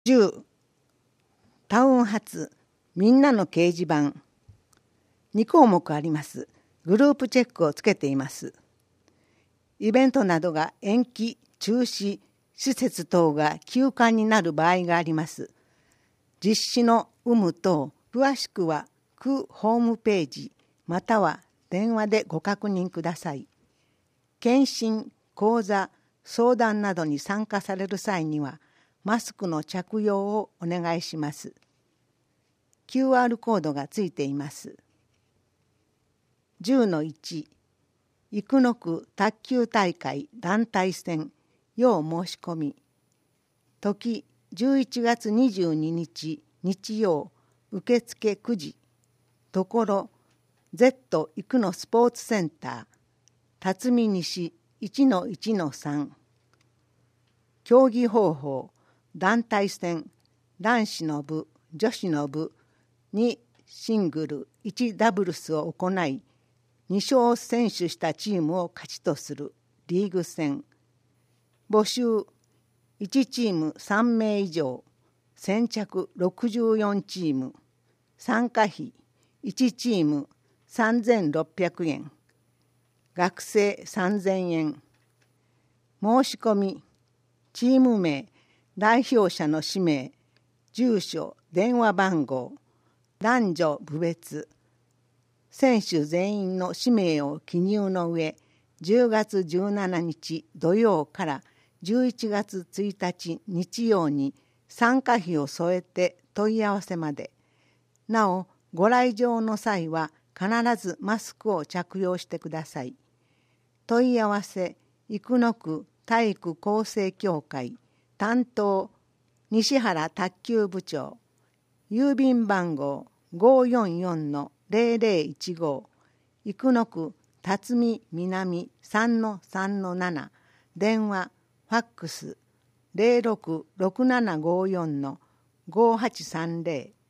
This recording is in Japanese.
10、タウン発みんなの掲示板。2項目あります。グループチェックをつけています。イベントなどが延期、中止、施設等が休館になる場合があります。実施の有無等、詳しくは区ホームページまたは電話でご確認ください。検診、講座、相談などに参加される際にはマスクの着用をお願いします。QR コードがついています。10-1、生野区卓球大会団体戦要申し込み。時11月22日日曜受付9時。ところ Z 生野スポーツセンター辰巳西 1-1-3。競技方法団体戦男子の部女子の部2シングル1ダブルスを行い2勝選手したチームを勝ちとするリーグ戦。募集1チーム3名以上先着64チーム。参加費1チーム3600円。学生3000円。申し込みチーム名代表者の氏名住所電話番号男女部別選手全員の氏名を記入の上10月17日土曜から11月1日日曜に参加費を添えて問い合わせまで。なおご来場の際は必ずマスクを着用してください。問い合わせ生野区体育厚生協会担当西原卓球部長。郵便番号544-0015生野区辰巳南 3-3-7。電話ファックス 066754-5830